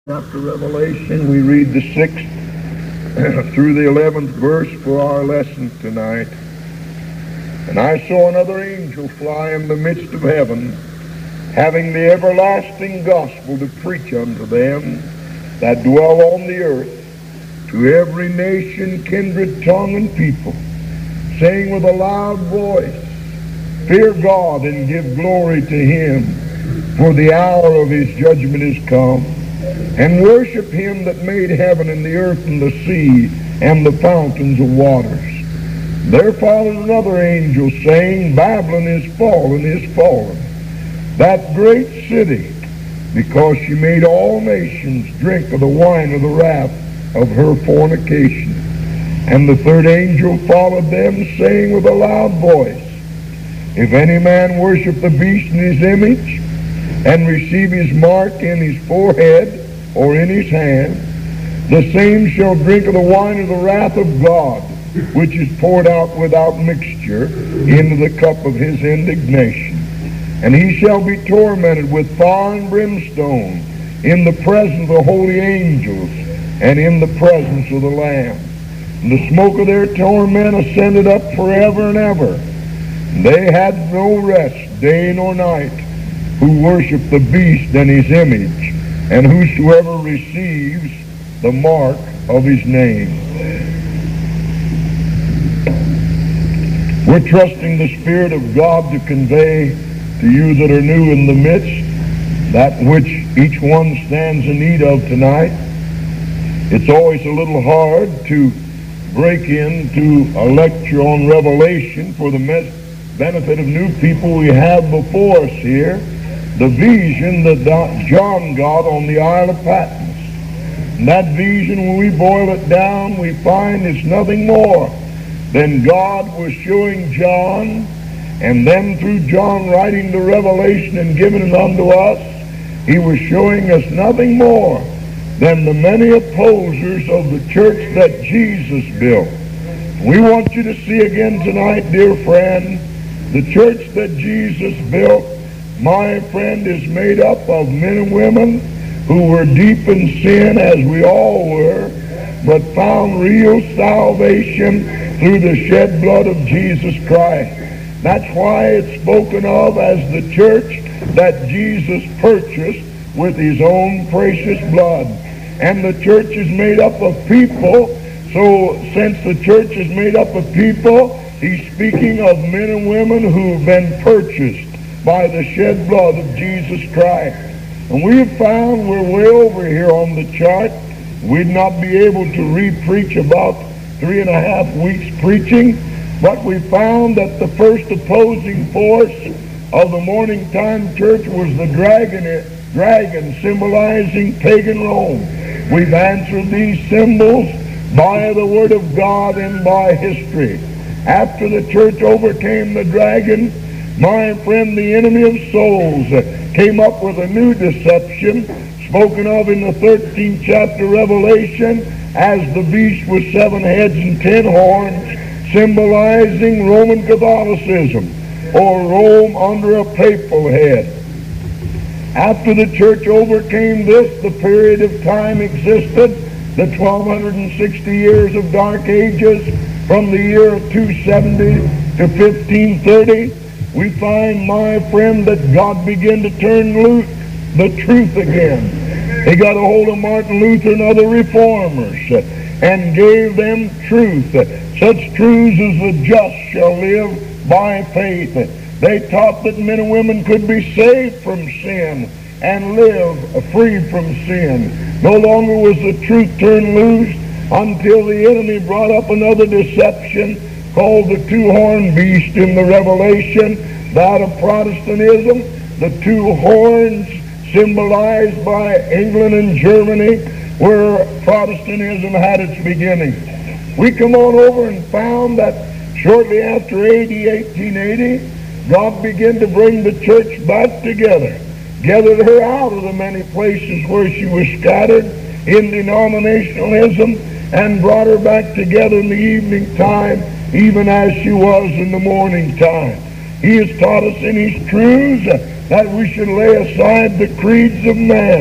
Chapter Revelation, we read the 6th through the 11th verse for our lesson tonight. And I saw another angel fly in the midst of heaven, having the everlasting gospel to preach unto them that dwell on the earth, to every nation, kindred, tongue, and people, saying with a loud voice, Fear God and give glory to him, for the hour of his judgment is come. And worship him that made heaven and the earth and the sea and the fountains of waters. There followed another angel, saying, Babylon is fallen, that great city, because she made all nations drink of the wine of the wrath of her fornication. And the third angel followed them, saying with a loud voice, If any man worship the beast in his image, and receive his mark in his forehead or in his hand, the same shall drink of the wine of the wrath of God, which is poured out without mixture into the cup of his indignation. And he shall be tormented with fire and brimstone in the presence of the holy angels and in the presence of the Lamb. And the smoke of their torment ascended up forever and ever. And they had no rest day nor night, who worship the beast and his image, and whosoever receives the mark of his name. We're trusting the Spirit of God to convey to you that are new in the midst that which each one stands in need of tonight. It's always a little hard to break into a lecture on Revelation for the benefit of new people we have before us here. The vision that John got on the Isle of Patmos. And that vision, when we boil it down, we find it's nothing more than God was showing John, and then through John writing the revelation and giving it unto us, he was showing us nothing more than the many opposers of the church that Jesus built. We want you to see again tonight, dear friend, the church that Jesus built, my friend, is made up of men and women who were deep in sin, as we all were, but found real salvation through the shed blood of Jesus Christ. That's why it's spoken of as the church that Jesus purchased with his own precious blood. And the church is made up of people, so since the church is made up of people, he's speaking of men and women who've been purchased by the shed blood of Jesus Christ. And we've found we're way over here on the chart. We'd not be able to re-preach about 3.5 weeks preaching, but we found that the first opposing force of the morning time church was the dragon symbolizing pagan Rome. We've answered these symbols by the Word of God and by history. After the church overcame the dragon, my friend, the enemy of souls came up with a new deception spoken of in the 13th chapter Revelation as the beast with 7 heads and 10 horns, symbolizing Roman Catholicism, or Rome under a papal head. After the church overcame this, the period of time existed, the 1260 years of dark ages, from the year of 270 to 1530. We find, my friend, that God began to turn loose the truth again. He got a hold of Martin Luther and other reformers and gave them truth. Such truths as the just shall live by faith. They taught that men and women could be saved from sin and live free from sin. No longer was the truth turned loose until the enemy brought up another deception called the two-horned beast in the Revelation, that of Protestantism. The 2 horns symbolized by England and Germany, where Protestantism had its beginning. We come on over and found that shortly after AD 1880, God began to bring the church back together, gathered her out of the many places where she was scattered in denominationalism, and brought her back together in the evening time, even as she was in the morning time. He has taught us in his truths that we should lay aside the creeds of man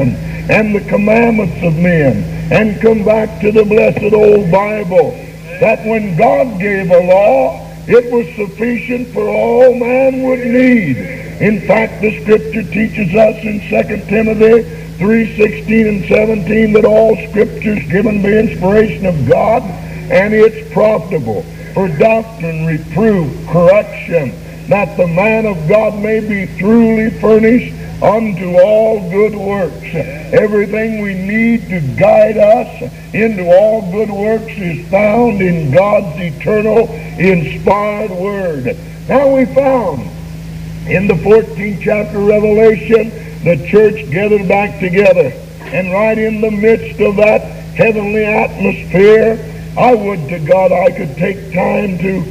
and the commandments of men, and come back to the blessed old Bible, that when God gave a law, it was sufficient for all man would need. In fact, the Scripture teaches us in 2 Timothy 3:16 and 17 that all Scripture is given by inspiration of God, and it's profitable for doctrine, reproof, correction, that the man of God may be truly furnished unto all good works. Everything we need to guide us into all good works is found in God's eternal, inspired Word. Now we found in the 14th chapter of Revelation, the church gathered back together. And right in the midst of that heavenly atmosphere, I would to God I could take time to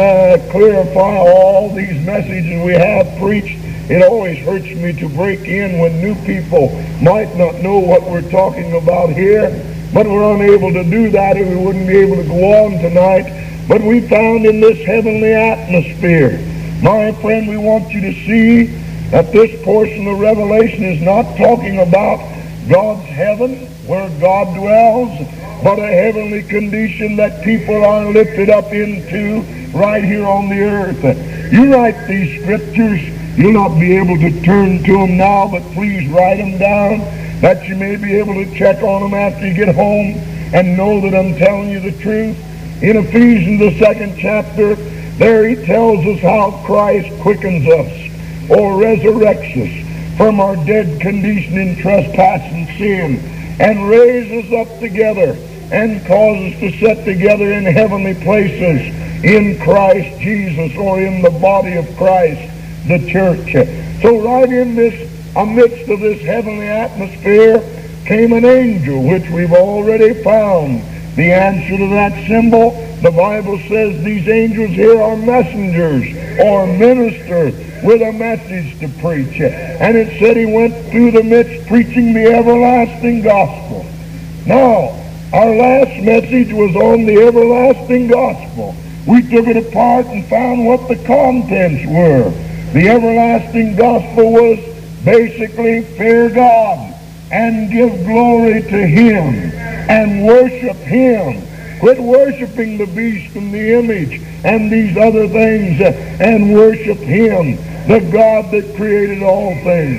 clarify all these messages we have preached. It always hurts me to break in when new people might not know what we're talking about here, but we're unable to do that, and we wouldn't be able to go on tonight. But we found in this heavenly atmosphere, my friend, we want you to see that this portion of Revelation is not talking about God's heaven, where God dwells, but a heavenly condition that people are lifted up into right here on the earth. You write these scriptures, you'll not be able to turn to them now, but please write them down that you may be able to check on them after you get home and know that I'm telling you the truth. In Ephesians, the 2nd chapter, there he tells us how Christ quickens us or resurrects us from our dead condition in trespass and sin, and raises us up together and causes to sit together in heavenly places in Christ Jesus, or in the body of Christ, the church. So right in this, amidst of this heavenly atmosphere, came an angel, which we've already found the answer to that symbol. The Bible says these angels here are messengers or ministers with a message to preach. And it said he went through the midst preaching the everlasting gospel. Now, our last message was on the everlasting gospel. We took it apart and found what the contents were. The everlasting gospel was basically fear God and give glory to Him and worship Him. Quit worshiping the beast and the image and these other things, and worship Him, the God that created all things.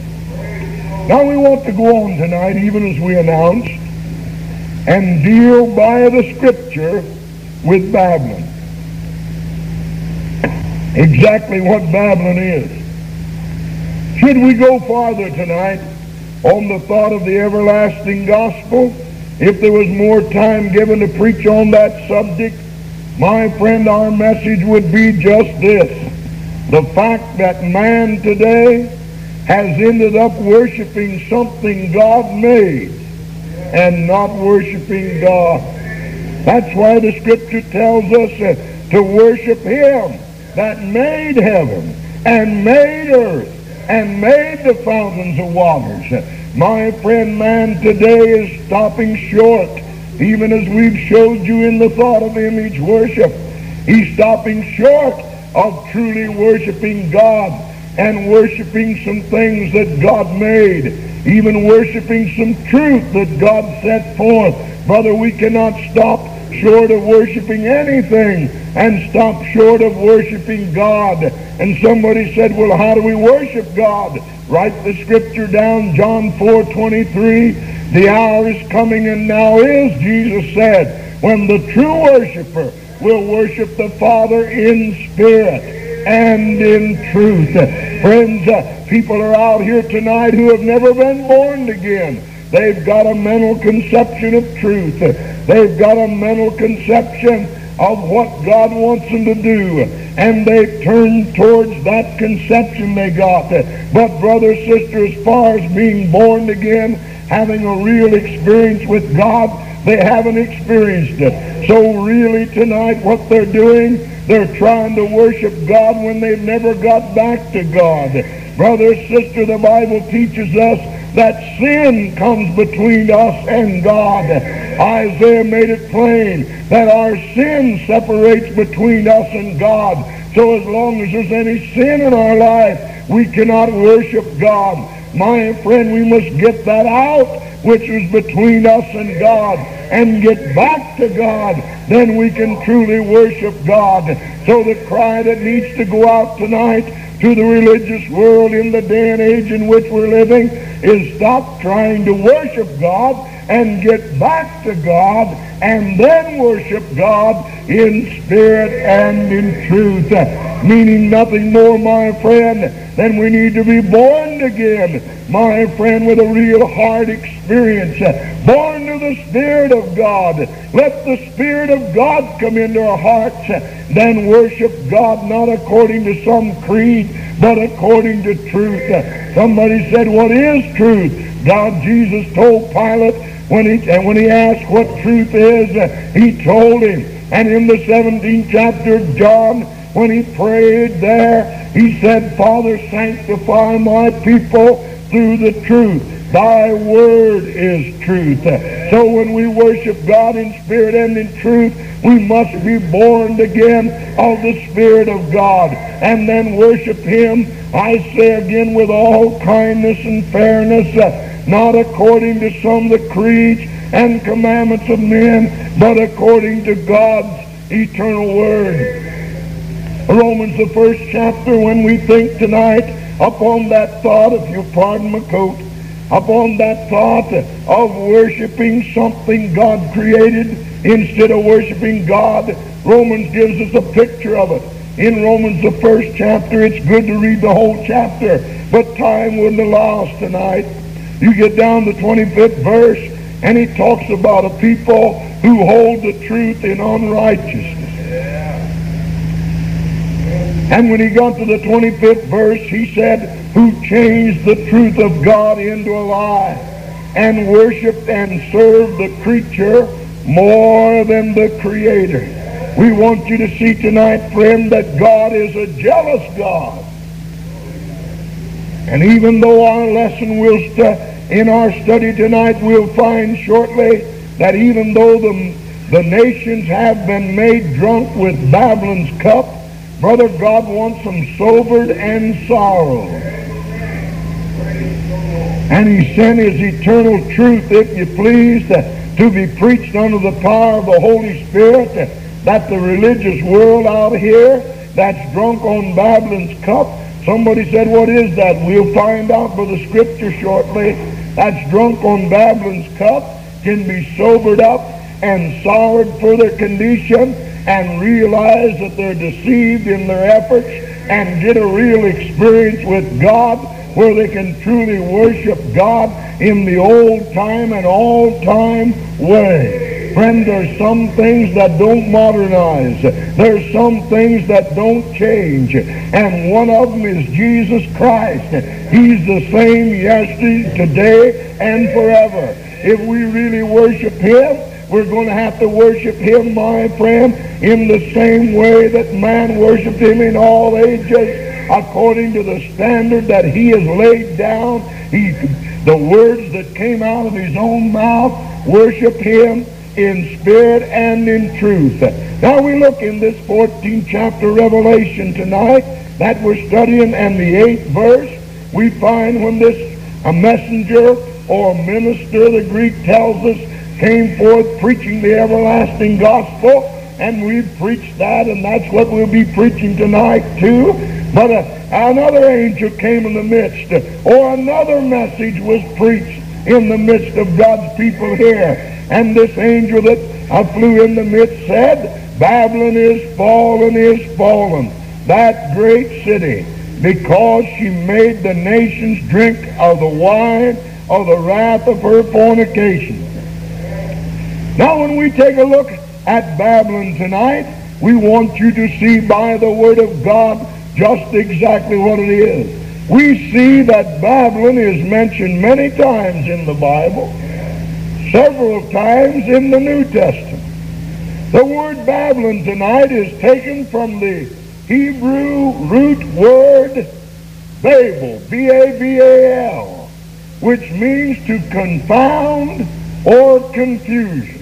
Now we want to go on tonight, even as we announced, and deal by the Scripture with Babylon. Exactly what Babylon is. Should we go farther tonight on the thought of the everlasting gospel? If there was more time given to preach on that subject, my friend, our message would be just this. The fact that man today has ended up worshiping something God made and not worshiping God. That's why the Scripture tells us to worship Him that made heaven and made earth and made the fountains of waters. My friend, man today is stopping short, even as we've showed you in the thought of image worship. He's stopping short of truly worshiping God and worshiping some things that God made, even worshiping some truth that God set forth. Brother, we cannot stop short of worshiping anything and stop short of worshiping God. And somebody said, well, how do we worship God? Write the Scripture down, John 4:23. The hour is coming, and now is, Jesus said, when the true worshiper will worship the Father in spirit and in truth. Friends, people are out here tonight who have never been born again. They've got a mental conception of truth. They've got a mental conception of what God wants them to do, and they've turned towards that conception they got. But brother, sister, as far as being born again, having a real experience with God, they haven't experienced it. So really tonight what they're doing, they're trying to worship God when they've never got back to God. Brother, sister, the Bible teaches us that sin comes between us and God. Isaiah made it plain that our sin separates between us and God. So as long as there's any sin in our life, we cannot worship God. My friend, we must get that out, which is between us and God, and get back to God. Then we can truly worship God. So the cry that needs to go out tonight to the religious world in the day and age in which we're living is stop trying to worship God and get back to God, and then worship God in spirit and in truth. Meaning nothing more, my friend, than we need to be born again, my friend, with a real heart experience. Born to the Spirit of God. Let the Spirit of God come into our hearts. Then worship God not according to some creed, but according to truth. Somebody said, what is truth? God, Jesus told Pilate, when he asked what truth is, he told him. And in the 17th chapter of John, when he prayed there, he said, Father, sanctify my people through the truth. Thy word is truth. So when we worship God in spirit and in truth, we must be born again of the Spirit of God, and then worship Him, I say again, with all kindness and fairness, not according to some of the creeds and commandments of men, but according to God's eternal word. Romans, the 1st chapter, when we think tonight upon that thought, if you'll pardon my coat, upon that thought of worshiping something God created instead of worshiping God, Romans gives us a picture of it. In Romans, the 1st chapter, it's good to read the whole chapter, but time wouldn't allow us tonight. You get down to the 25th verse, and he talks about a people who hold the truth in unrighteousness. And when he got to the 25th verse, he said, who changed the truth of God into a lie, and worshiped and served the creature more than the Creator. We want you to see tonight, friend, that God is a jealous God. And even though our lesson in our study tonight, we'll find shortly that even though the nations have been made drunk with Babylon's cup, brother, God wants them sobered and sorrowed. And He sent His eternal truth, if you please, to be preached under the power of the Holy Spirit, that the religious world out here that's drunk on Babylon's cup, somebody said, what is that? We'll find out by the Scripture shortly. That's drunk on Babylon's cup can be sobered up and sorrowed for their condition, and realize that they're deceived in their efforts, and get a real experience with God where they can truly worship God in the old time and all time way. Friend, there's some things that don't modernize. There's some things that don't change. And one of them is Jesus Christ. He's the same yesterday, today, and forever. If we really worship Him, we're going to have to worship Him, my friend, in the same way that man worshiped Him in all ages, according to the standard that He has laid down. The words that came out of His own mouth, worship Him in spirit and in truth. Now we look in this 14th chapter of Revelation tonight that we're studying, and the 8th verse, we find when a messenger or minister, the Greek tells us, came forth preaching the everlasting gospel, and we preached that, and that's what we'll be preaching tonight too. But another angel came in the midst, or another message was preached in the midst of God's people here. And this angel that flew in the midst said, Babylon is fallen, that great city, because she made the nations drink of the wine of the wrath of her fornication. Now when we take a look at Babylon tonight, we want you to see by the Word of God just exactly what it is. We see that Babylon is mentioned many times in the Bible, several times in the New Testament. The word Babylon tonight is taken from the Hebrew root word Babel, B-A-B-A-L, which means to confound or confusion.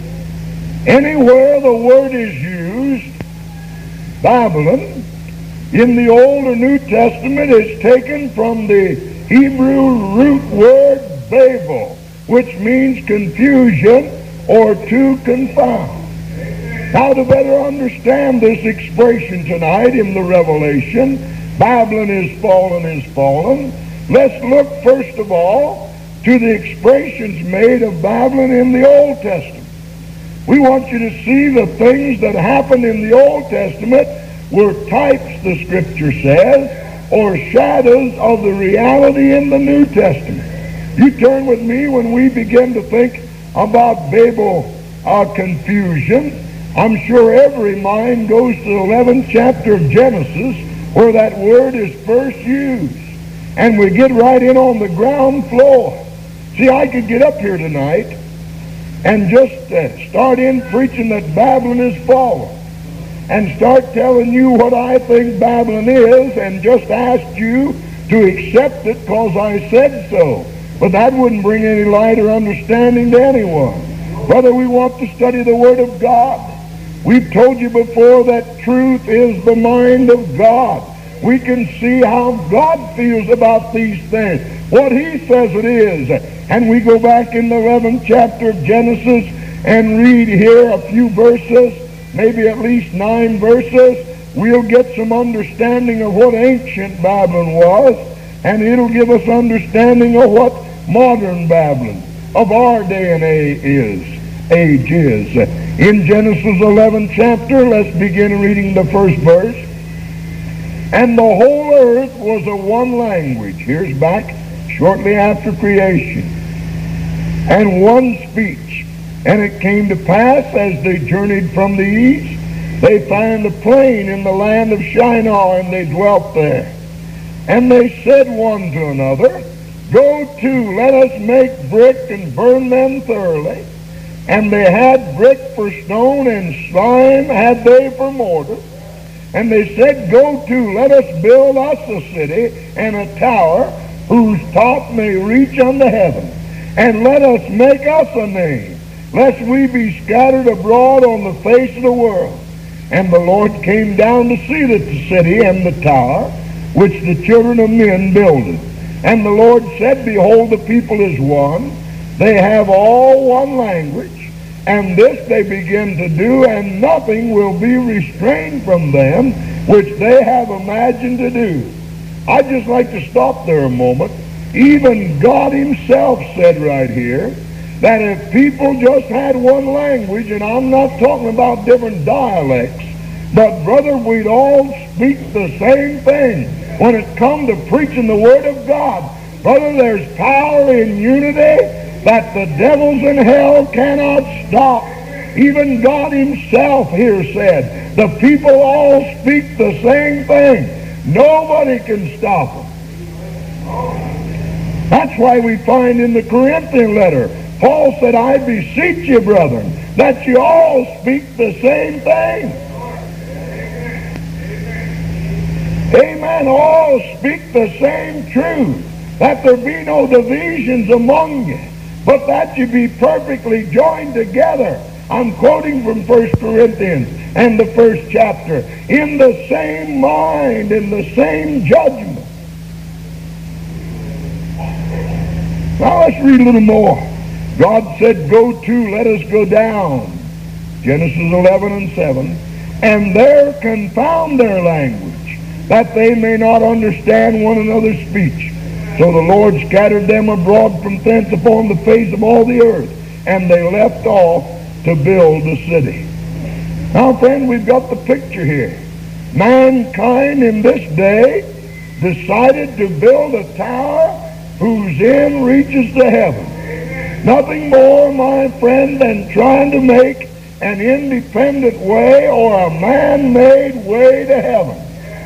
Anywhere the word is used, Babylon, in the Old or New Testament is taken from the Hebrew root word Babel, which means confusion or to confound. Now, to better understand this expression tonight in the Revelation, Babylon is fallen, let's look first of all to the expressions made of Babylon in the Old Testament. We want you to see the things that happened in the Old Testament were types, the Scripture says, or shadows of the reality in the New Testament. You turn with me when we begin to think about Babel confusion. I'm sure every mind goes to the 11th chapter of Genesis where that word is first used. And we get right in on the ground floor. See, I could get up here tonight and just start in preaching that Babylon is fallen and start telling you what I think Babylon is and just ask you to accept it because I said so. But that wouldn't bring any light or understanding to anyone. Brother, we want to study the Word of God. We've told you before that truth is the mind of God. We can see how God feels about these things, what He says it is. And we go back in the 11th chapter of Genesis and read here a few verses, maybe at least 9 verses. We'll get some understanding of what ancient Babylon was, and it'll give us understanding of what modern Babylon of our day and age is. In Genesis 11th chapter, let's begin reading the first verse. And the whole earth was a one language. Here's back shortly after creation. And one speech. And it came to pass, as they journeyed from the east, they found a plain in the land of Shinar, and they dwelt there. And they said one to another, Go to, let us make brick and burn them thoroughly. And they had brick for stone, and slime had they for mortar. And they said, Go to, let us build us a city and a tower, whose top may reach unto heaven. And let us make us a name, lest we be scattered abroad on the face of the world. And the Lord came down to see the city and the tower, which the children of men builded. And the Lord said, Behold, the people is one. They have all one language. And this they begin to do, and nothing will be restrained from them, which they have imagined to do. I'd just like to stop there a moment. Even God Himself said right here that if people just had one language, and I'm not talking about different dialects, but brother, we'd all speak the same thing. When it comes to preaching the Word of God, brother, there's power in unity that the devils in hell cannot stop. Even God Himself here said, the people all speak the same thing. Nobody can stop them. That's why we find in the Corinthian letter, Paul said, I beseech you, brethren, that you all speak the same thing. Amen. All speak the same truth. That there be no divisions among you, but that you be perfectly joined together. I'm quoting from 1 Corinthians and the 1st chapter. In the same mind, in the same judgment. Now let's read a little more. God said, Go to, let us go down. Genesis 11:7. And there confound their language, that they may not understand one another's speech. So the Lord scattered them abroad from thence upon the face of all the earth, and they left off to build the city. Now, friend, we've got the picture here. Mankind in this day decided to build a tower whose end reaches to heaven. Nothing more, my friend, than trying to make an independent way or a man-made way to heaven.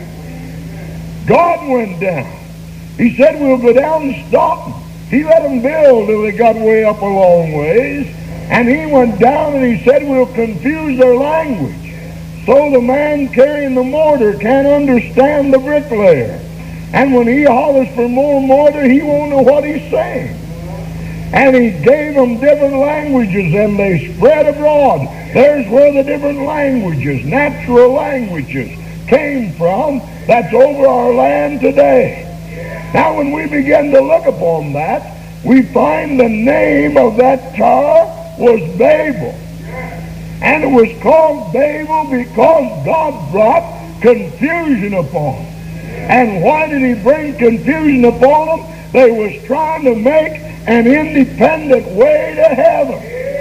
God went down. He said, we'll go down and stop them. He let them build till they got way up a long ways. And He went down and He said, we'll confuse their language. So the man carrying the mortar can't understand the bricklayer. And when he hollers for more mortar, he won't know what he's saying. And He gave them different languages, and they spread abroad. There's where the different languages, natural languages, came from. that's over our land today. Now when we begin to look upon that, we find the name of that tower was Babel. And it was called Babel because God brought confusion upon them. And why did he bring confusion upon them? They was trying to make an independent way to heaven.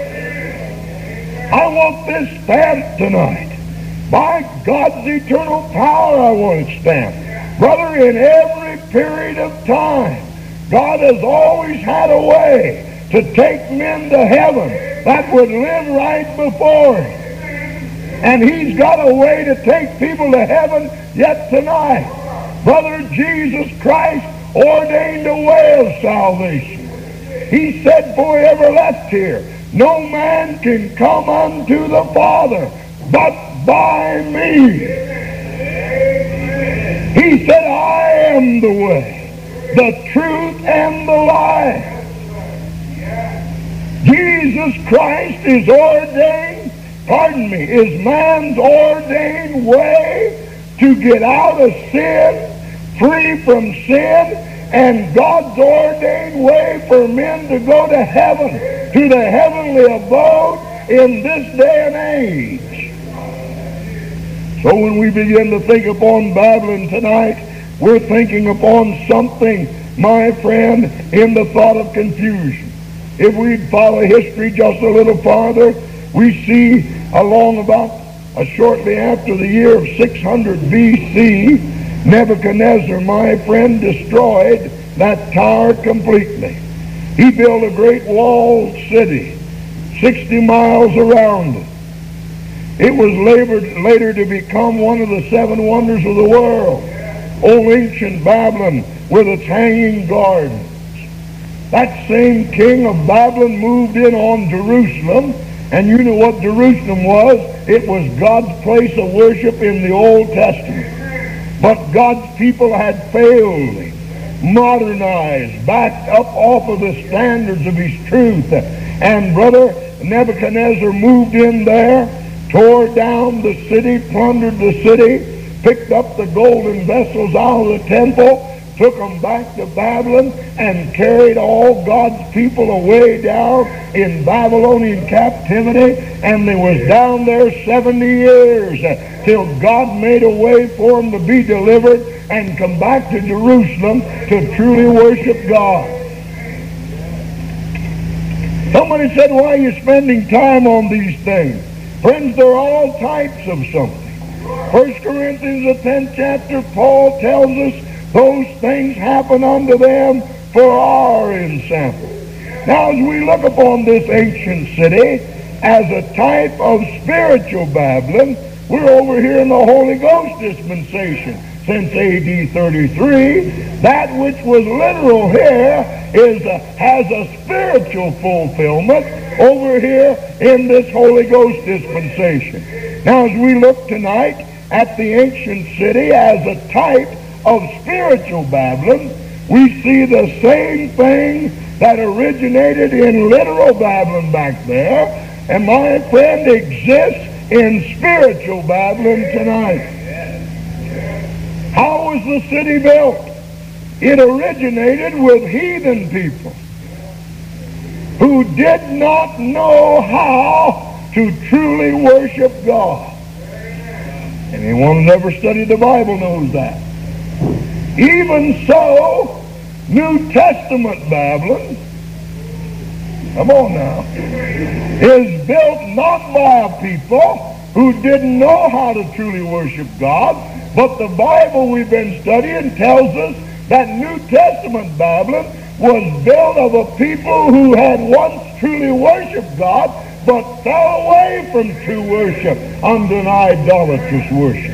I want this stamped tonight. By God's eternal power, I want it stamped. Brother, in every period of time, God has always had a way to take men to heaven that would live right before him. And he's got a way to take people to heaven yet tonight. Brother, Jesus Christ ordained a way of salvation. He said, "For he ever left here, no man can come unto the Father but by me." He said, "I am the way, the truth, and the life." Jesus Christ is man's ordained way to get out of sin, free from sin, and God's ordained way for men to go to heaven, to the heavenly abode in this day and age. So when we begin to think upon Babylon tonight, we're thinking upon something, my friend, in the thought of confusion. If we follow history just a little farther, we see along about shortly after the year of 600 B.C., Nebuchadnezzar, my friend, destroyed that tower completely. He built a great walled city, 60 miles around it. It was later to become one of the 7 wonders of the world, old ancient Babylon with its hanging gardens. That same king of Babylon moved in on Jerusalem, and you know what Jerusalem was? It was God's place of worship in the Old Testament. But God's people had failed, modernized, backed up off of the standards of his truth. And brother, Nebuchadnezzar moved in there, tore down the city, plundered the city, picked up the golden vessels out of the temple, took them back to Babylon, and carried all God's people away down in Babylonian captivity, and they was down there 70 years till God made a way for them to be delivered and come back to Jerusalem to truly worship God. Somebody said, "Why are you spending time on these things?" Friends, they're all types of something. 1 Corinthians, the 10th chapter, Paul tells us those things happen unto them for our ensample. Now, as we look upon this ancient city as a type of spiritual Babylon, we're over here in the Holy Ghost dispensation since A.D. 33. That which was literal here has a spiritual fulfillment over here in this Holy Ghost dispensation. Now, as we look tonight at the ancient city as a type of spiritual Babylon, we see the same thing that originated in literal Babylon back there, and my friend, exists in spiritual Babylon tonight. How was the city built? It originated with heathen people who did not know how to truly worship God. Anyone who's ever studied the Bible knows that. Even so, New Testament Babylon, come on now, is built not by a people who didn't know how to truly worship God, but the Bible we've been studying tells us that New Testament Babylon was built of a people who had once truly worshiped God, but fell away from true worship unto an idolatrous worship.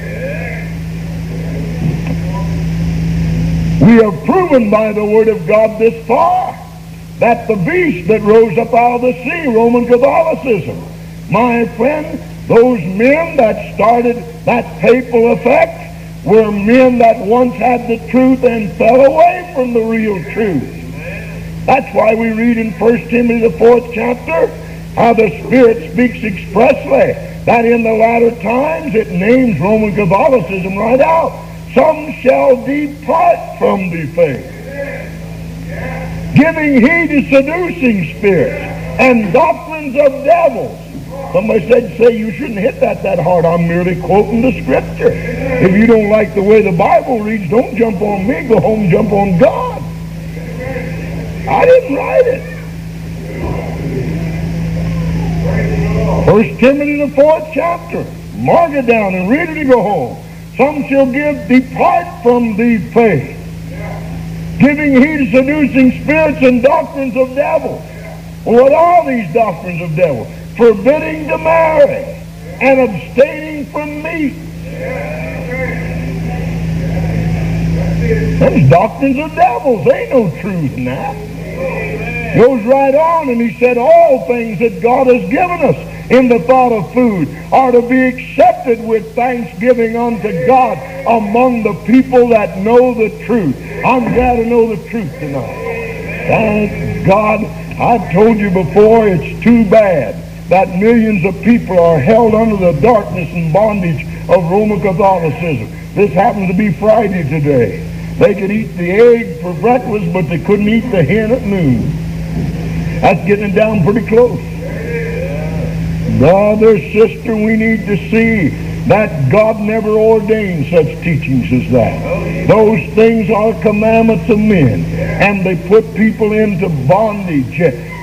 We have proven by the Word of God this far that the beast that rose up out of the sea, Roman Catholicism, my friend, those men that started that papal effect were men that once had the truth and fell away from the real truth. That's why we read in 1 Timothy the 4th chapter how the Spirit speaks expressly that in the latter times it names Roman Catholicism right out, some shall depart from the faith, giving heed to seducing spirits and doctrines of devils. Somebody say you shouldn't hit that hard. I'm merely quoting the scripture. If you don't like the way the Bible reads, don't jump on me. Go home and jump on God. I didn't write it. 1 Timothy the 4th chapter. Mark it down and read it and go home. Some shall depart from the faith, giving heed to seducing spirits and doctrines of devils. Well, what are these doctrines of devils? Forbidding to marry and abstaining from meat. Those doctrines of devils. There ain't no truth in that. Goes right on, and he said all things that God has given us in the thought of food are to be accepted with thanksgiving unto God among the people that know the truth. I'm glad to know the truth tonight. Thank God. I've told you before, it's too bad that millions of people are held under the darkness and bondage of Roman Catholicism. This happens to be Friday today. They could eat the egg for breakfast, but they couldn't eat the hen at noon. That's getting it down pretty close. Brother, sister, we need to see that God never ordained such teachings as that. Those things are commandments of men, and they put people into bondage.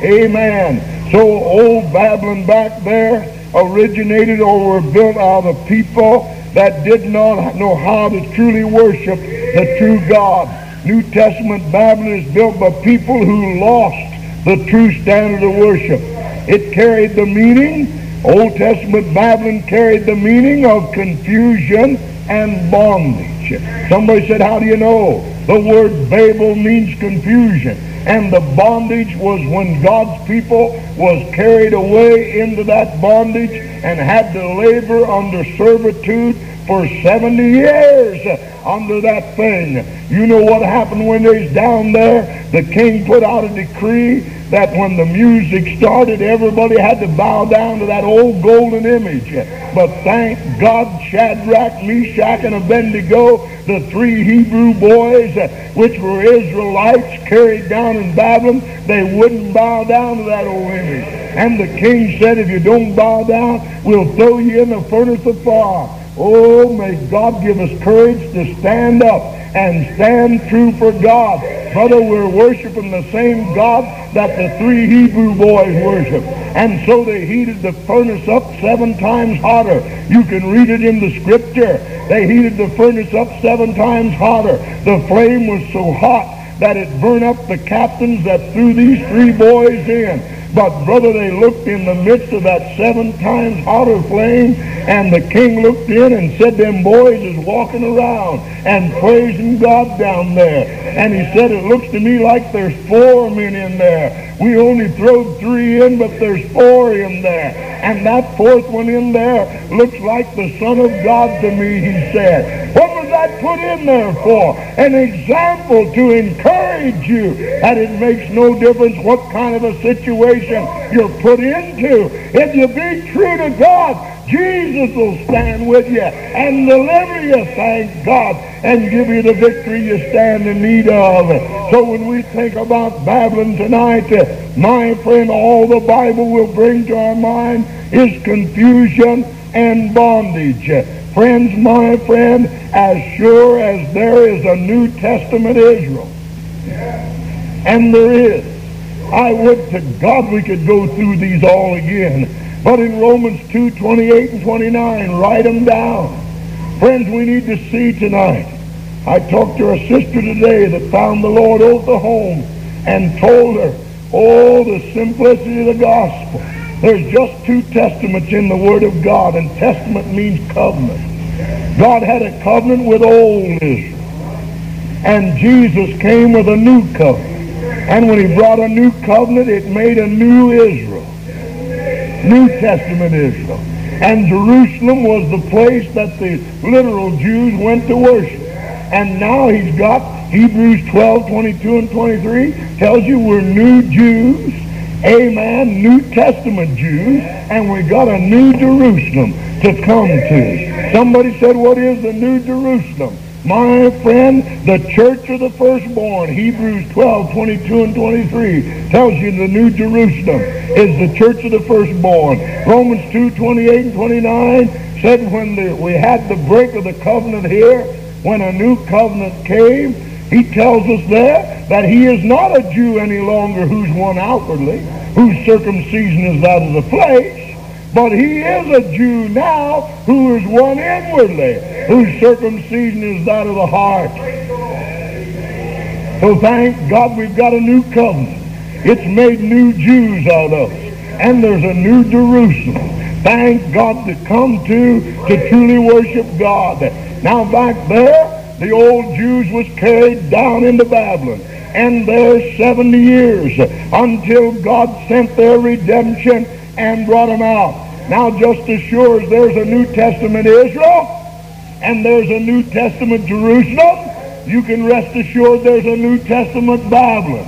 Amen. So old Babylon back there originated or were built out of people that did not know how to truly worship the true God. New Testament Babylon is built by people who lost the true standard of worship. It carried the meaning, Old Testament Babylon carried the meaning of confusion and bondage. Somebody said, how do you know? The word Babel means confusion. And the bondage was when God's people was carried away into that bondage and had to labor under servitude for 70 years under that thing. You know what happened when they was down there? The king put out a decree that when the music started, everybody had to bow down to that old golden image. But thank God, Shadrach, Meshach, and Abednego, the three Hebrew boys, which were Israelites carried down in Babylon, they wouldn't bow down to that old image. And the king said, if you don't bow down, we'll throw you in the furnace of fire. Oh, may God give us courage to stand up and stand true for God. Brother, we're worshiping the same God that the three Hebrew boys worship. And so they heated the furnace up 7 times hotter. You can read it in the scripture. They heated the furnace up 7 times hotter. The flame was so hot that it burned up the captains that threw these 3 boys in. But, brother, they looked in the midst of that 7 times hotter flame, and the king looked in and said, them boys is walking around and praising God down there. And he said, it looks to me like there's 4 men in there. We only throwed 3 in, but there's 4 in there. And that 4th one in there looks like the Son of God to me, he said. What was that put in there for? An example to encourage you that it makes no difference what kind of a situation you're put into. If you be true to God, Jesus will stand with you and deliver you, thank God, and give you the victory you stand in need of. So when we think about Babylon tonight, my friend, all the Bible will bring to our mind is confusion and bondage. Friends, my friend, as sure as there is a New Testament Israel, and there is, I would to God we could go through these all again. But in Romans 2:28 and 29, write them down. Friends, we need to see tonight. I talked to a sister today that found the Lord over the home and told her, oh, the simplicity of the gospel. There's just 2 testaments in the Word of God, and testament means covenant. God had a covenant with old Israel, and Jesus came with a new covenant. And when he brought a new covenant, it made a new Israel. New Testament Israel. And Jerusalem was the place that the literal Jews went to worship. And now he's got Hebrews 12:22 and 23 tells you we're new Jews. Amen. New Testament Jews. And we got a new Jerusalem to come to. Somebody said, what is the new Jerusalem? My friend, the church of the firstborn, Hebrews 12, 22 and 23, tells you the New Jerusalem is the church of the firstborn. Romans 2, 28 and 29 said when we had the break of the covenant here, when a new covenant came, he tells us there that he is not a Jew any longer who's one outwardly, whose circumcision is that of the flesh, but he is a Jew now who is one inwardly, whose circumcision is that of the heart. So thank God we've got a new covenant. It's made new Jews out of us. And there's a new Jerusalem. Thank God to come to truly worship God. Now back there, the old Jews was carried down into Babylon. And there 70 years until God sent their redemption and brought them out. Now just as sure as there's a New Testament Israel and there's a New Testament Jerusalem, you can rest assured there's a New Testament Babylon.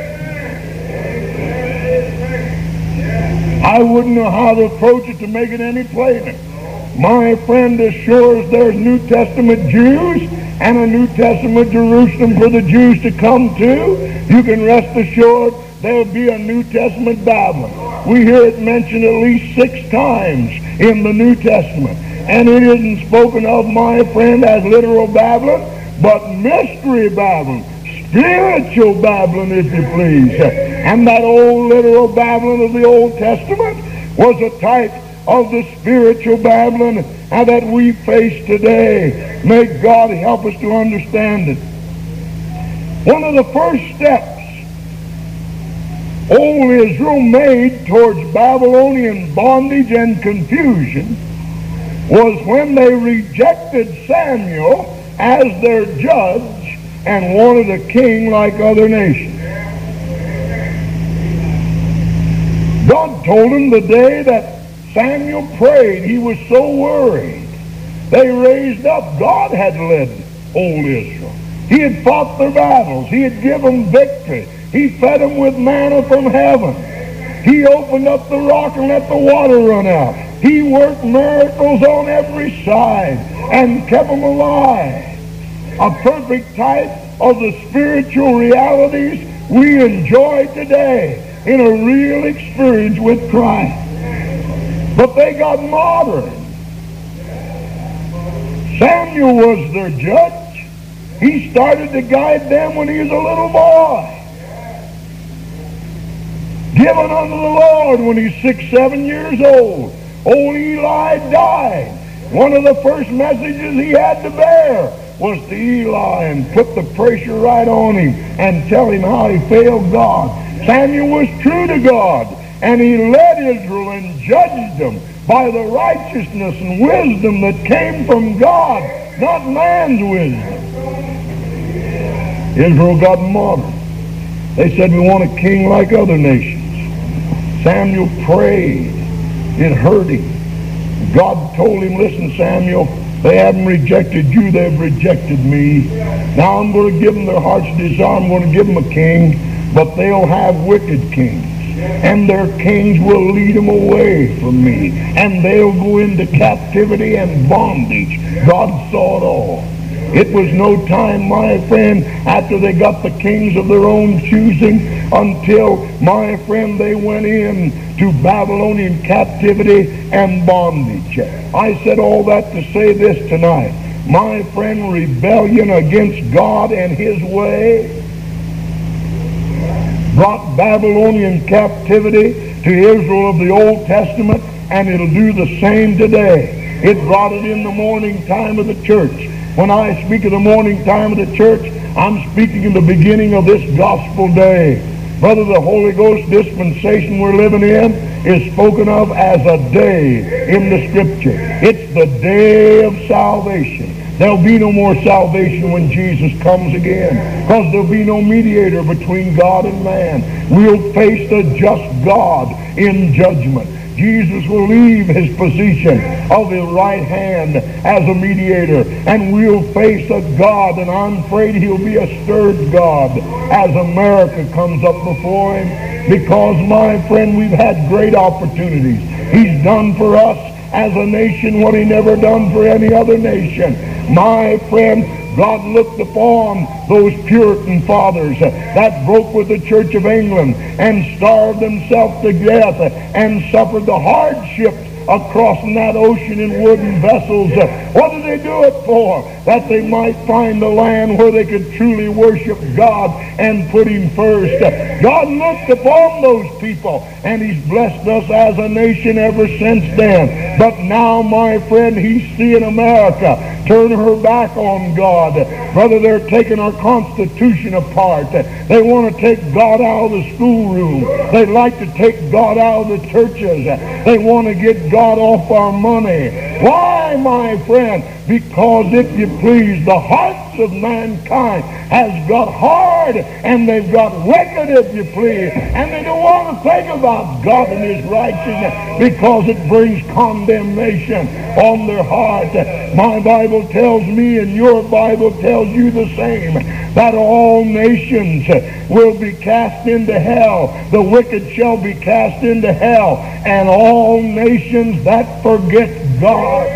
I wouldn't know how to approach it to make it any plainer. My friend, as sure as there's New Testament Jews and a New Testament Jerusalem for the Jews to come to, you can rest assured there'll be a New Testament Babylon. We hear it mentioned at least 6 times in the New Testament. And it isn't spoken of, my friend, as literal Babylon, but mystery Babylon, spiritual Babylon, if you please. And that old literal Babylon of the Old Testament was a type of the spiritual Babylon that we face today. May God help us to understand it. One of the first steps old Israel made towards Babylonian bondage and confusion was when they rejected Samuel as their judge and wanted a king like other nations. God told them the day that Samuel prayed, he was so worried. They raised up. God had led old Israel. He had fought their battles. He had given victory. He fed them with manna from heaven. He opened up the rock and let the water run out. He worked miracles on every side and kept them alive. A perfect type of the spiritual realities we enjoy today in a real experience with Christ. But they got modern. Samuel was their judge. He started to guide them when he was a little boy. Given unto the Lord when he's 6, 7 years old. Old Eli died. One of the first messages he had to bear was to Eli and put the pressure right on him and tell him how he failed God. Samuel was true to God, and he led Israel and judged them by the righteousness and wisdom that came from God, not man's wisdom. Israel got modern. They said, we want a king like other nations. Samuel prayed. It hurt him. God told him, listen, Samuel, they haven't rejected you, they've rejected me. Now I'm going to give them their heart's desire. I'm going to give them a king, but they'll have wicked kings. And their kings will lead them away from me. And they'll go into captivity and bondage. God saw it all. It was no time, my friend, after they got the kings of their own choosing until, my friend, they went in to Babylonian captivity and bondage. I said all that to say this tonight. My friend, rebellion against God and his way brought Babylonian captivity to Israel of the Old Testament, and it'll do the same today. It brought it in the morning time of the church. When I speak of the morning time of the church, I'm speaking in the beginning of this gospel day. Brother, the Holy Ghost dispensation we're living in is spoken of as a day in the Scripture. It's the day of salvation. There'll be no more salvation when Jesus comes again, because there'll be no mediator between God and man. We'll face the just God in judgment. Jesus will leave his position of his right hand as a mediator, and we'll face a God, and I'm afraid he'll be a stirred God as America comes up before him, because, my friend, we've had great opportunities. He's done for us as a nation what he never done for any other nation. My friend, God looked upon those Puritan fathers that broke with the Church of England and starved themselves to death and suffered the hardships across that ocean in wooden vessels. What did they do it for? That they might find a land where they could truly worship God and put Him first. God looked upon those people, and He's blessed us as a nation ever since then. But now, my friend, He's seeing America turn her back on God. Brother, they're taking our Constitution apart. They want to take God out of the schoolroom. They like to take God out of the churches. They want to get God off our money. Why, my friend? Because, if you please, the hearts of mankind has got hard, and they've got wicked, if you please, and they don't want to think about God and His righteousness because it brings condemnation on their heart. My Bible tells me, and your Bible tells you the same, that all nations will be cast into hell. The wicked shall be cast into hell, and all nations that forget God.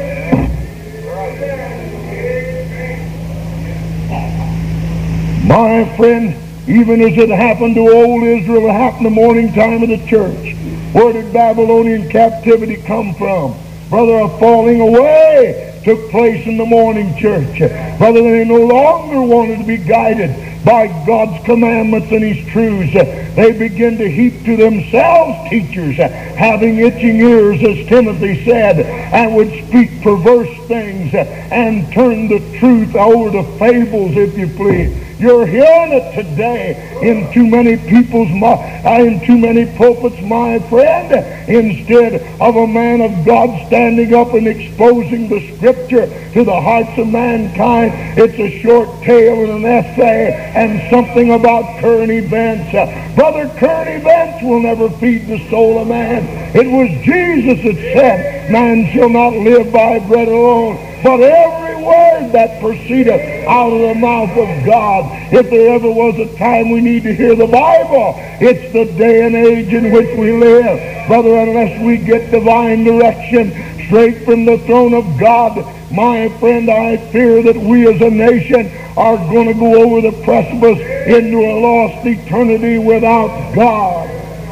My friend, even as it happened to old Israel, it happened the morning time of the church. Where did Babylonian captivity come from? Brother, a falling away took place in the morning church. Brother, they no longer wanted to be guided by God's commandments and His truths. They begin to heap to themselves teachers, having itching ears, as Timothy said, and would speak perverse things and turn the truth over to fables, if you please. You're hearing it today in too many people's, in too many pulpits, my friend. Instead of a man of God standing up and exposing the Scripture to the hearts of mankind, it's a short tale and an essay and something about current events. Brother, current events will never feed the soul of man. It was Jesus that said, man shall not live by bread alone, but every word that proceedeth out of the mouth of God. If there ever was a time we need to hear the Bible, it's the day and age in which we live. Brother, unless we get divine direction straight from the throne of God, my friend, I fear that we as a nation are going to go over the precipice into a lost eternity without God.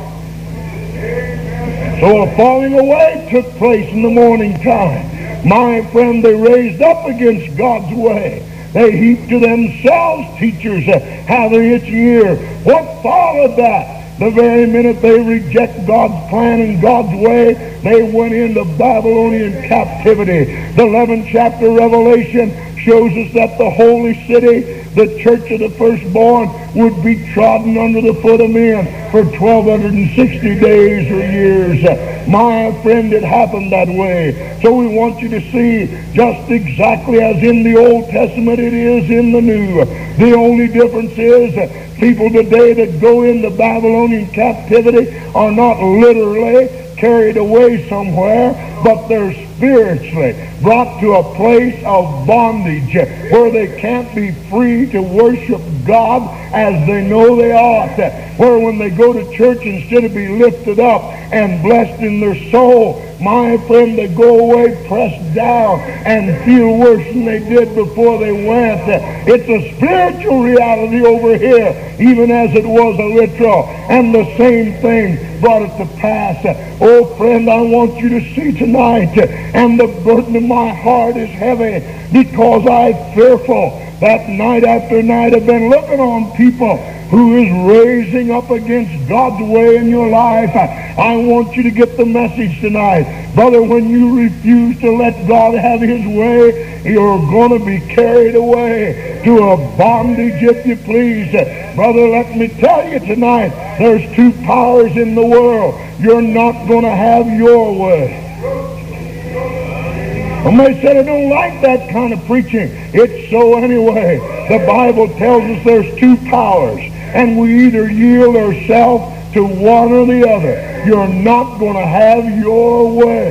So a falling away took place in the morning time. My friend, they raised up against God's way. They heaped to themselves teachers having itchy ear. What followed that? The very minute they reject God's plan and God's way, they went into Babylonian captivity. The 11th chapter of Revelation shows us that the holy city, the church of the firstborn, would be trodden under the foot of men for 1,260 days or years. My friend, it happened that way. So we want you to see, just exactly as in the Old Testament it is in the New. The only difference is people today that go into Babylonian captivity are not literally carried away somewhere, but they're spiritually brought to a place of bondage where they can't be free to worship God as they know they ought. Where when they go to church, instead of be lifted up and blessed in their soul, my friend, they go away pressed down and feel worse than they did before they went. It's a spiritual reality over here, even as it was a literal. And the same thing brought it to pass. Oh, friend, I want you to see tonight, and the burden of my heart is heavy because I'm fearful that night after night I've been looking on people who is raising up against God's way in your life. I want you to get the message tonight. Brother, when you refuse to let God have His way, you're going to be carried away to a bondage, if you please. Brother, let me tell you tonight, there's two powers in the world. You're not going to have your way. Somebody said, I don't like that kind of preaching. It's so anyway. The Bible tells us there's two powers, and we either yield ourselves to one or the other. You're not going to have your way.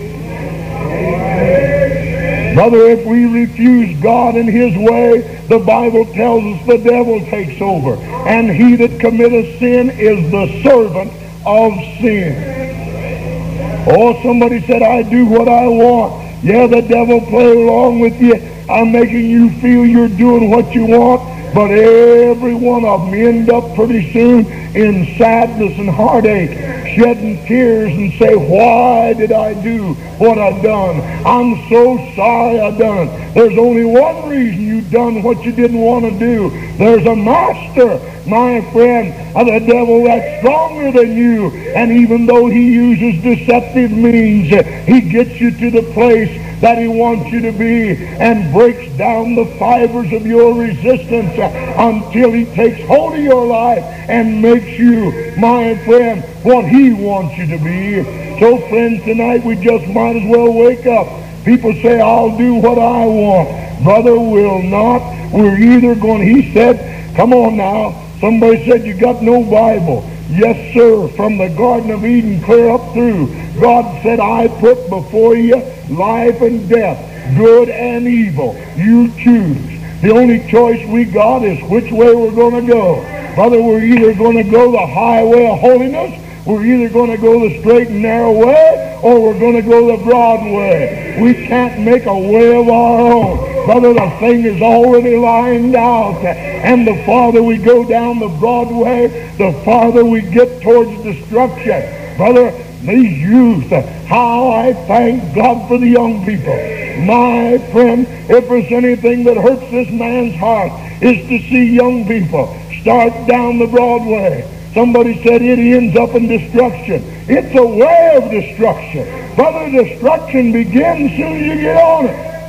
Brother, if we refuse God and His way, the Bible tells us the devil takes over. And he that committeth sin is the servant of sin. Oh, somebody said, I do what I want. Yeah, the devil play along with you, I'm making you feel you're doing what you want. But every one of them end up pretty soon in sadness and heartache, shedding tears and say, why did I do what I done? I'm so sorry I done it. There's only one reason you done what you didn't want to do. There's a master, my friend, of the devil that's stronger than you. And even though he uses deceptive means, he gets you to the place that he wants you to be and breaks down the fibers of your resistance until he takes hold of your life and makes you, my friend, what he wants you to be. So, friends, tonight we just might as well wake up. People say, I'll do what I want. Brother will not. We're either going, he said, come on now. Somebody said, you got no Bible. Yes, sir, from the Garden of Eden clear up through. God said, I put before you life and death, good and evil. You choose. The only choice we got is which way we're going to go. Brother, we're either going to go the highway of holiness, we're either going to go the straight and narrow way, or we're going to go the broad way. We can't make a way of our own. Brother, the thing is already lined out. And the farther we go down the broad way, the farther we get towards destruction. Brother, these youth, how I thank God for the young people. My friend, if there's anything that hurts this man's heart, is to see young people start down the broad way. Somebody said it ends up in destruction. It's a way of destruction. Brother, destruction begins as soon as you get on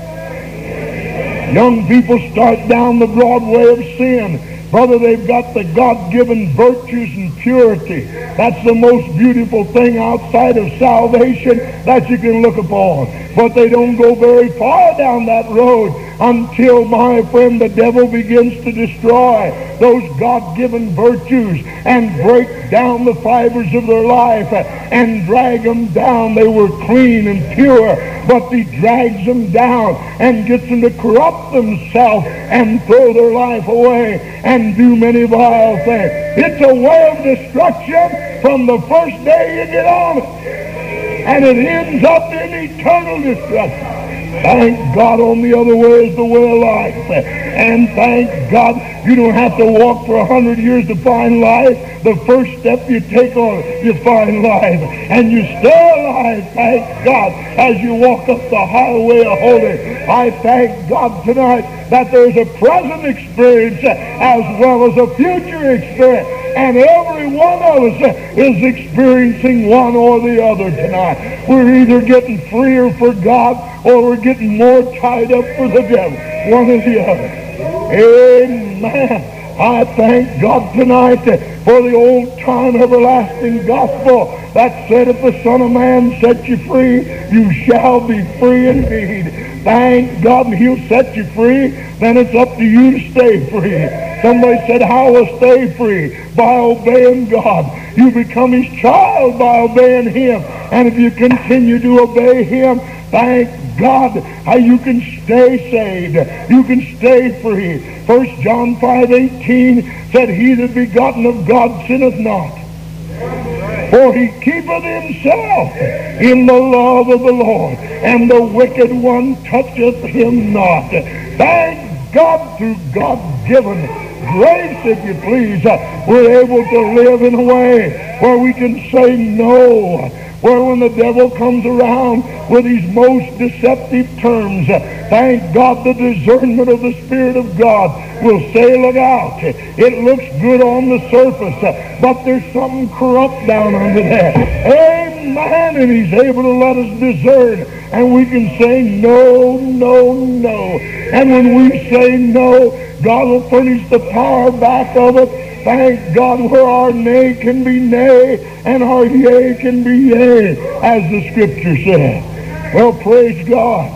it. Young people start down the broad way of sin. Brother, they've got the God-given virtues and purity. That's the most beautiful thing outside of salvation that you can look upon. But they don't go very far down that road until, my friend, the devil begins to destroy those God-given virtues and break down the fibers of their life and drag them down. They were clean and pure, but he drags them down and gets them to corrupt themselves and throw their life away and do many vile things. It's a way of destruction from the first day you get on it. And it ends up in eternal destruction. Thank God on the other way is the way of life. And thank God you don't have to walk for 100 years to find life. The first step you take on it, you find life. And you stay alive, thank God, as you walk up the highway of holiness. I thank God tonight that there's a present experience as well as a future experience. And every one of us is experiencing one or the other tonight. We're either getting freer for God or we're getting more tied up for the devil. One or the other. Amen. I thank God tonight for the old-time everlasting gospel that said, if the Son of Man set you free, you shall be free indeed. Thank God, and he'll set you free. Then it's up to you to stay free. Somebody said, how will stay free? By obeying God. You become his child by obeying him. And if you continue to obey him, thank God how you can stay saved. You can stay free. 1 John 5:18 said, he that begotten of God sinneth not. For he keepeth himself in the love of the Lord, and the wicked one toucheth him not. Thank God through God-given grace, if you please, we're able to live in a way where we can say no. Where when the devil comes around with these most deceptive terms, thank God the discernment of the Spirit of God will say, look out. It looks good on the surface, but there's something corrupt down under there. Amen. And he's able to let us discern. And we can say no, no, no. And when we say no, God will furnish the power back of it. Thank God where our nay can be nay and our yea can be yea, as the Scripture says. Well, praise God.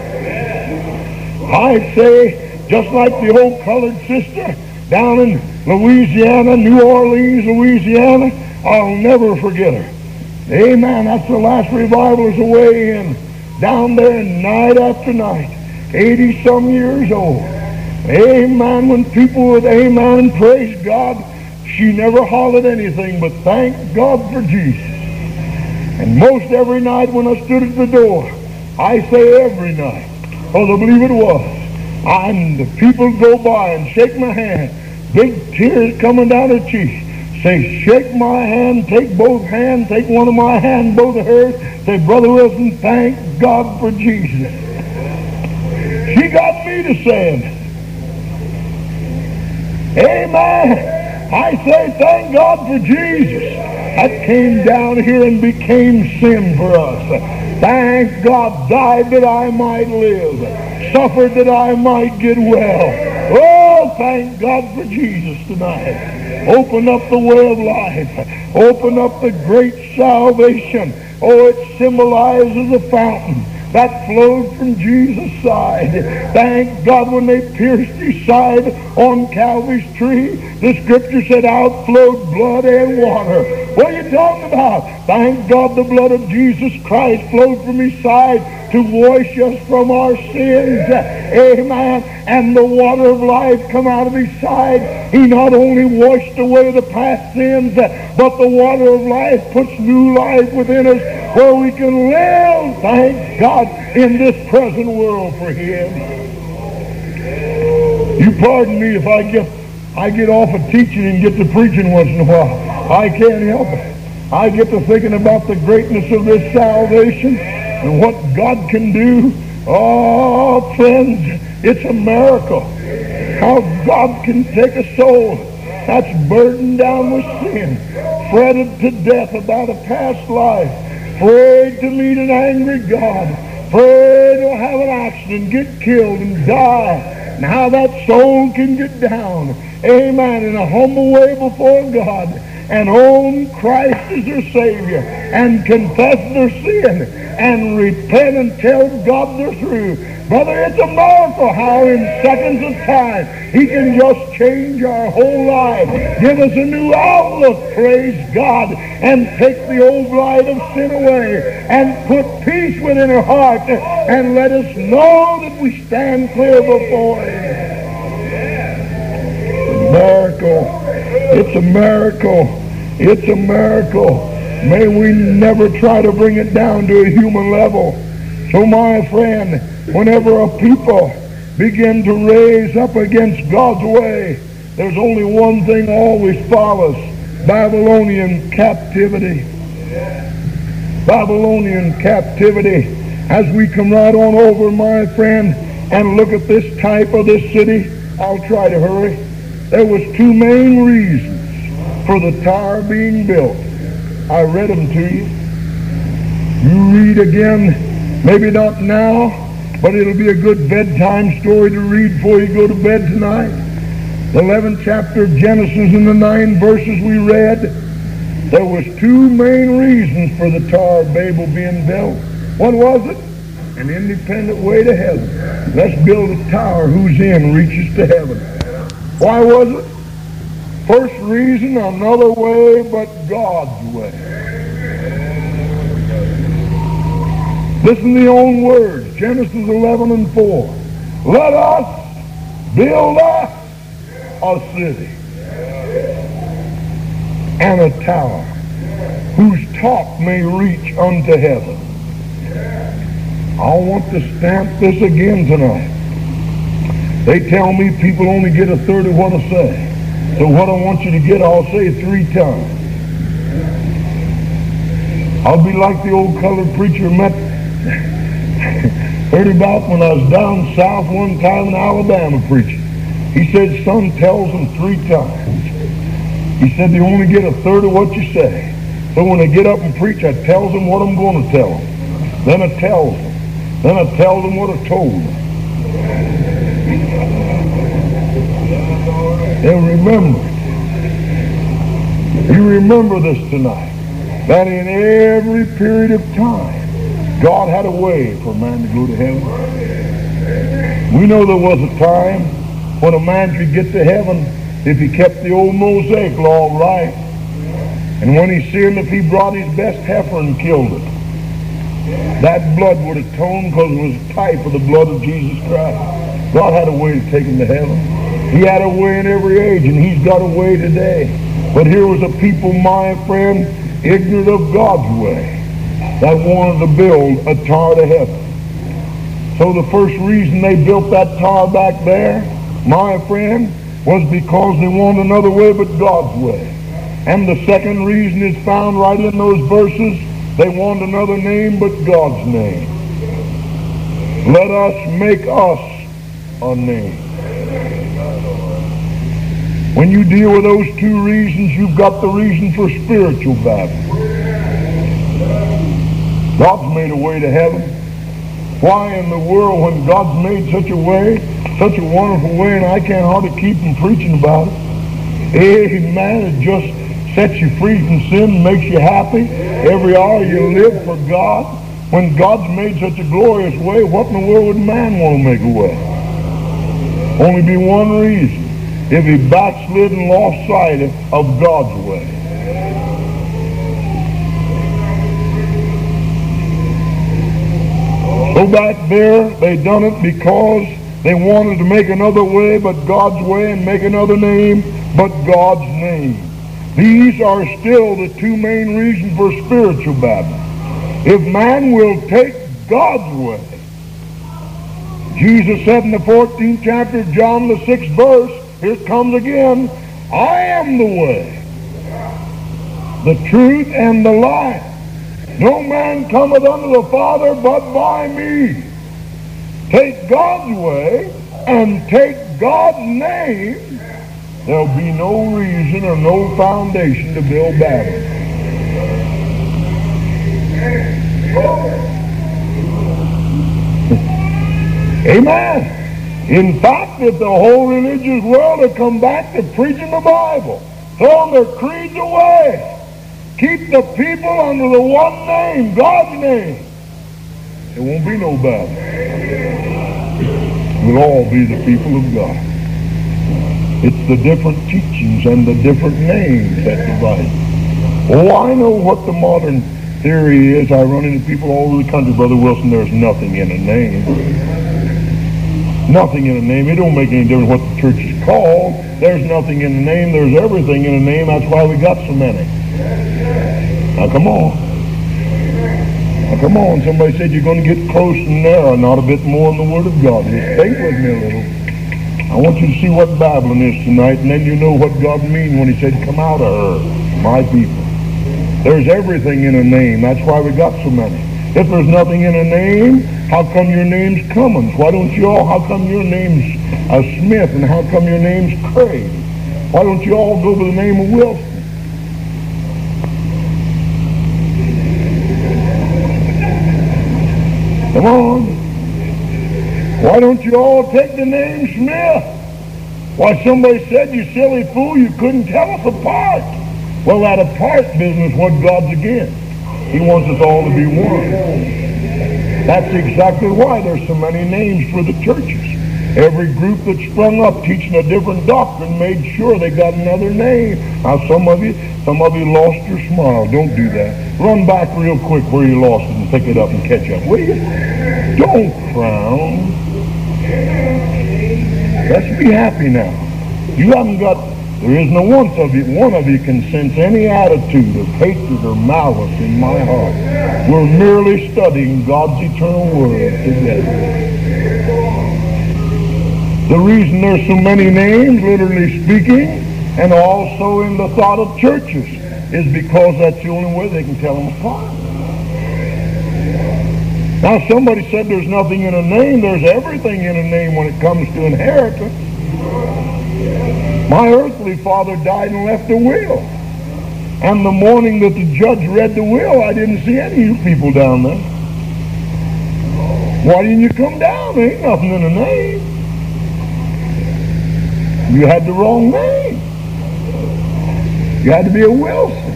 I say, just like the old colored sister down in Louisiana, New Orleans, Louisiana, I'll never forget her. Amen. That's the last revivalers away in. Down there night after night. 80-some years old. Amen. When people would amen and praise God, she never hollered anything but thank God for Jesus. And most every night when I stood at the door, I say every night, because I believe it was, And the people go by and shake my hand. Big tears coming down her cheeks. Say, shake my hand, take both hands, take one of my hands, both of hers. Say, Brother Wilson, thank God for Jesus. She got me to saying, amen. I say, thank God for Jesus. That came down here and became sin for us. Thank God, died that I might live, suffered that I might get well. Oh, thank God for Jesus tonight. Open up the way of life. Open up the great salvation. Oh, it symbolizes a fountain that flowed from Jesus' side. Thank God when they pierced his side on Calvary's tree, the scripture said out flowed blood and water. What are you talking about? Thank God the blood of Jesus Christ flowed from his side to wash us from our sins. Amen. And the water of life come out of his side. He not only washed away the past sins, but the water of life puts new life within us where we can live, thank God, in this present world for him. You pardon me if I get off of teaching and get to preaching once in a while. I can't help it. I get to thinking about the greatness of this salvation and what God can do. Oh, friends, it's a miracle how God can take a soul that's burdened down with sin, fretted to death about a past life, afraid to meet an angry God, afraid to have an accident, get killed and die, and how that soul can get down, amen, in a humble way before God and own Christ as their Savior and confess their sin and repent and tell God they're through. Brother, it's a miracle how in seconds of time he can just change our whole life, give us a new outlook, praise God, and take the old light of sin away and put peace within our heart and let us know that we stand clear before him. Miracle. It's a miracle. It's a miracle. May we never try to bring it down to a human level. So my friend, whenever a people begin to raise up against God's way, there's only one thing always follows: Babylonian captivity. Babylonian captivity. As we come right on over, my friend, and look at this type of this city, I'll try to hurry. There was two main reasons for the tower being built. I read them to you. You read again, maybe not now, but it'll be a good bedtime story to read before you go to bed tonight. The 11th chapter of Genesis and the 9 verses we read, there was two main reasons for the Tower of Babel being built. What was it? An independent way to heaven. Let's build a tower whose end reaches to heaven. Why was it? First reason, another way but God's way. Listen to the own words, Genesis 11 and 4. Let us build a city and a tower whose top may reach unto heaven. I want to stamp this again tonight. They tell me people only get a third of what I say. So what I want you to get, I'll say 3 times. I'll be like the old colored preacher heard about when I was down south one time in Alabama preaching. He said, son tells them 3 times. He said, they only get a third of what you say. So when I get up and preach, I tells them what I'm going to tell them. Then I tells them. Then I tells them what I told them. And remember, you remember this tonight, that in every period of time, God had a way for a man to go to heaven. We know there was a time when a man could get to heaven if he kept the old Mosaic law right. And when he sinned, if he brought his best heifer and killed it, that blood would atone because it was a type of the blood of Jesus Christ. God had a way to take him to heaven. He had a way in every age, and he's got a way today. But here was a people, my friend, ignorant of God's way, that wanted to build a tower to heaven. So the first reason they built that tower back there, my friend, was because they wanted another way but God's way. And the second reason is found right in those verses. They want another name but God's name. Let us make us a name. When you deal with those two reasons, you've got the reason for spiritual battle. God's made a way to heaven. Why in the world, when God's made such a way, such a wonderful way, and I can't hardly keep from preaching about it? Amen. It just sets you free from sin, makes you happy. Every hour you live for God. When God's made such a glorious way, what in the world would man want to make a way? Only be one reason. If he backslid and lost sight of God's way. So back there, they done it because they wanted to make another way but God's way and make another name but God's name. These are still the two main reasons for spiritual battle. If man will take God's way, Jesus said in the 14th chapter of John, the 6th verse, here it comes again, I am the way, the truth, and the life. No man cometh unto the Father but by me. Take God's way and take God's name, there'll be no reason or no foundation to build Babel. Amen. In fact, if the whole religious world had come back to preaching the Bible, throwing their creeds away, keep the people under the one name, God's name, there won't be no Babel. We'll all be the people of God. It's the different teachings and the different names that divide. Oh, I know what the modern theory is. I run into people all over the country, Brother Wilson, there's nothing in a name. Nothing in a name. It don't make any difference what the church is called. There's nothing in a name. There's everything in a name. That's why we got so many. Now come on. Now come on. Somebody said you're going to get close and narrow, not a bit more in the Word of God. Just think with me a little. I want you to see what Babylon is tonight, and then you know what God means when he said, come out of her, my people. There's everything in a name. That's why we got so many. If there's nothing in a name, how come your name's Cummins? Why don't you all, how come your name's Smith, and how come your name's Craig? Why don't you all go by the name of Wilson? Come on. Why don't you all take the name Smith? Why, somebody said, you silly fool, you couldn't tell us apart. Well, that apart business, what God's against. He wants us all to be one. That's exactly why there's so many names for the churches. Every group that sprung up teaching a different doctrine made sure they got another name. Now some of you lost your smile. Don't do that. Run back real quick where you lost it and pick it up and catch up, will you? Don't frown. Let's be happy now. You haven't got, there isn't one of you can sense any attitude of hatred or malice in my heart. We're merely studying God's eternal word together. The reason there's so many names, literally speaking, and also in the thought of churches, is because that's the only way they can tell them apart. Now somebody said there's nothing in a name. There's everything in a name when it comes to inheritance. My earthly father died and left a will. And the morning that the judge read the will, I didn't see any of you people down there. Why didn't you come down? There ain't nothing in a name. You had the wrong name. You had to be a Wilson.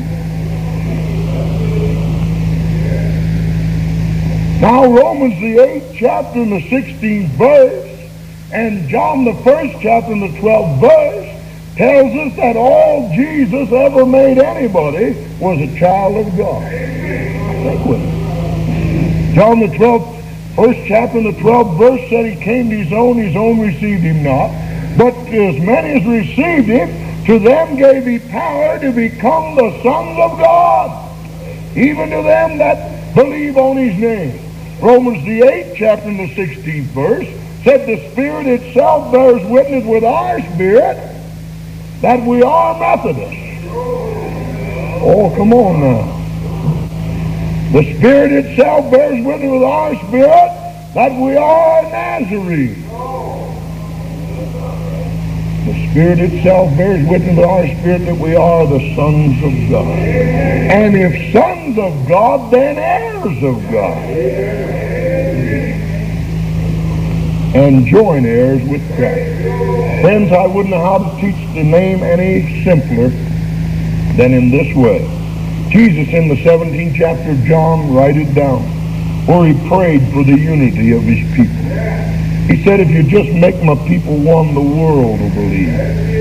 Now Romans the 8th chapter and the 16th verse, and John the 1st chapter and the 12th verse tells us that all Jesus ever made anybody was a child of God. Think with me. John the 12th, 1st chapter and the 12th verse said he came to his own received him not. But as many as received him, to them gave he power to become the sons of God, even to them that believe on his name. Romans the 8th chapter and the 16th verse said the Spirit itself bears witness with our spirit that we are Methodists. Oh, come on now. The Spirit itself bears witness with our spirit that we are Nazarene. The Spirit itself bears witness with our spirit that we are the sons of God. And if sons of God, then heirs of God. And joint heirs with Christ. Friends, I wouldn't know how to teach the name any simpler than in this way. Jesus in the 17th chapter of John, write it down, where he prayed for the unity of his people. He said, if you just make my people one, the world will believe.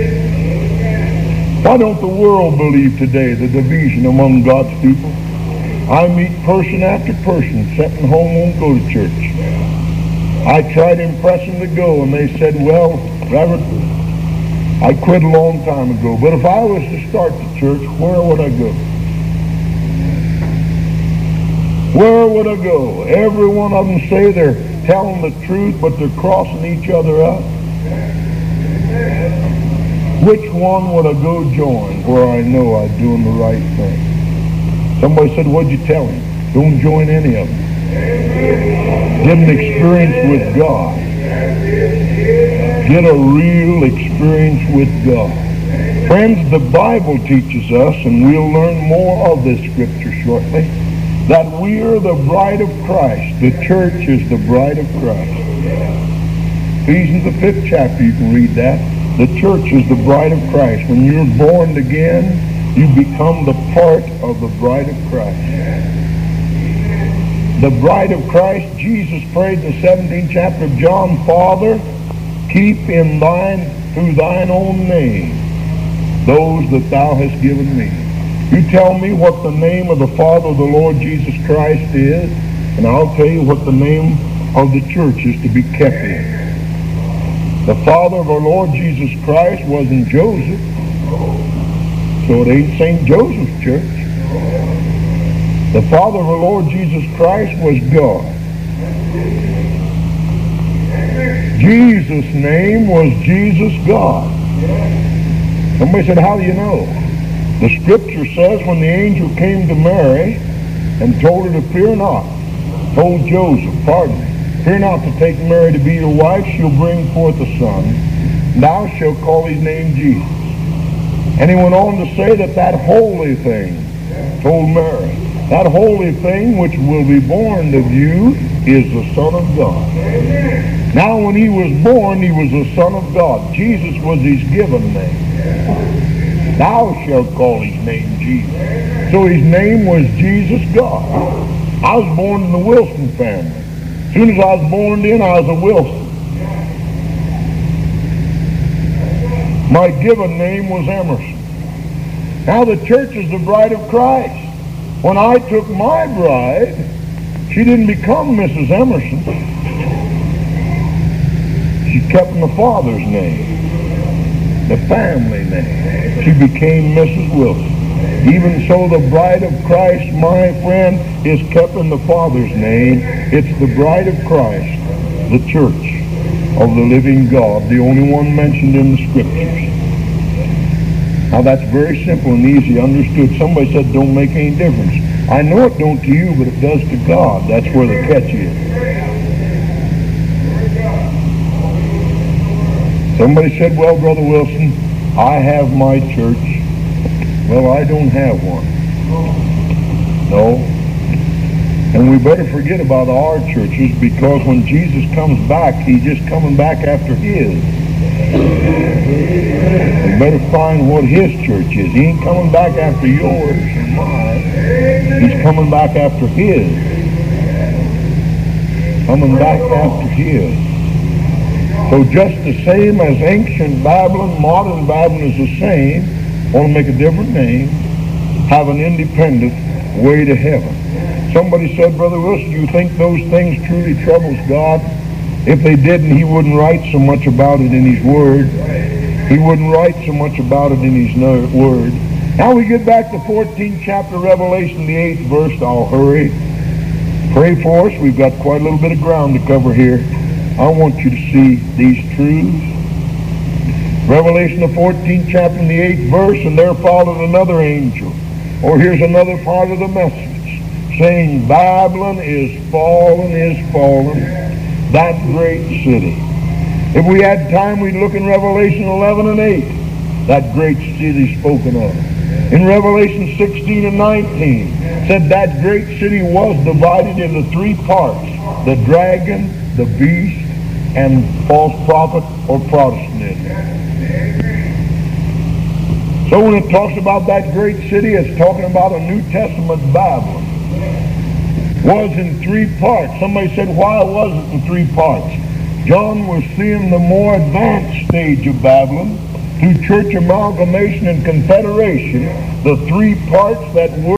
Why don't the world believe today the division among God's people? I meet person after person sitting home won't go to church. I tried to impress them to go, and they said, well, Reverend, I quit a long time ago, but if I was to start the church, where would I go? Where would I go? Every one of them say they're telling the truth, but they're crossing each other up. Which one would I go join where I know I'm doing the right thing? Somebody said, what'd you tell him? Don't join any of them. Get an experience with God. Get a real experience with God. Friends, the Bible teaches us, and we'll learn more of this scripture shortly, that we are the bride of Christ. The church is the bride of Christ. Ephesians the 5th chapter, you can read that. The church is the bride of Christ. When you're born again, you become the part of the bride of Christ. The bride of Christ, Jesus prayed in the 17th chapter of John, Father, keep in through thine own name, those that thou hast given me. You tell me what the name of the Father of the Lord Jesus Christ is, and I'll tell you what the name of the church is to be kept in. The Father of our Lord Jesus Christ wasn't Joseph, so it ain't St. Joseph's church. The Father of our Lord Jesus Christ was God. Jesus' name was Jesus God. Somebody said, how do you know? The scripture says when the angel came to Mary and told her to fear not, told Joseph, fear not to take Mary to be your wife, she'll bring forth a son, thou shalt call his name Jesus. And he went on to say that holy thing, told Mary, that holy thing which will be born of you is the Son of God. Now when he was born, he was the Son of God. Jesus was his given name. Thou shalt call his name Jesus. So his name was Jesus God. I was born in the Wilson family. As soon as I was born in, I was a Wilson. My given name was Emerson. Now the church is the bride of Christ. When I took my bride, she didn't become Mrs. Emerson. She kept the Father's name, the family name. She became Mrs. Wilson. Even so, the bride of Christ, my friend, is kept in the Father's name. It's the bride of Christ, the church of the living God, the only one mentioned in the Scriptures. Now that's very simple and easy understood. Somebody said don't make any difference. I know it don't to you, but it does to God. That's where the catch is. Somebody said, well, Brother Wilson, I have my church. Well, I don't have one. No. And we better forget about our churches, because when Jesus comes back, he's just coming back after his. We better find what his church is. He ain't coming back after yours and mine. He's coming back after his. Coming back after his. So just the same as ancient Babylon, modern Babylon is the same, want to make a different name, have an independent way to heaven. Somebody said, Brother Wilson, do you think those things truly troubles God? If they didn't, he wouldn't write so much about it in his word. He wouldn't write so much about it in his word. Now we get back to 14th chapter, Revelation, the 8th verse. I'll hurry. Pray for us. We've got quite a little bit of ground to cover here. I want you to see these truths. Revelation, the 14th chapter and the 8th verse, and there followed another angel. Or here's another part of the message, saying, Babylon is fallen, that great city. If we had time, we'd look in Revelation 11 and 8, that great city spoken of. In Revelation 16 and 19, said that great city was divided into three parts, the dragon, the beast, and false prophet or Protestantism. So when it talks about that great city, it's talking about a New Testament Babylon. Was in three parts. Somebody said, why was it in three parts? John was seeing the more advanced stage of Babylon through church amalgamation and confederation, the three parts that were